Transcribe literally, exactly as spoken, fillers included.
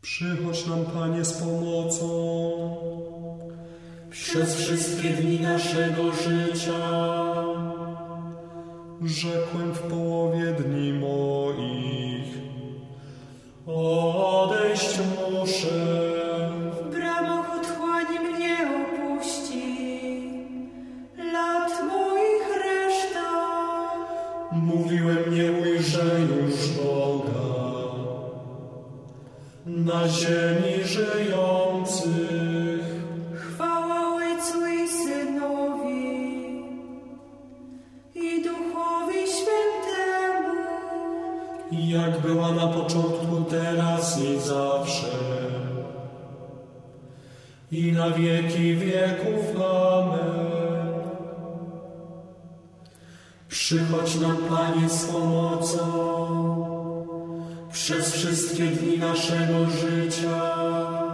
Przychodź nam, Panie, z pomocą. Przez wszystkie dni naszego życia. Rzekłem w połowie dni moich: odejść muszę. W bramach otchłani mnie opuści, lat moich reszta. Mówiłem, nie ujrzę już Boga na ziemi żyjących. Chwała Ojcu i Synowi i Duchowi Świętemu, Jak była na początku, teraz i zawsze, i na wieki wieków. Amen. Przychodź nam, Panie, z pomocą przez wszystkie dni naszego życia.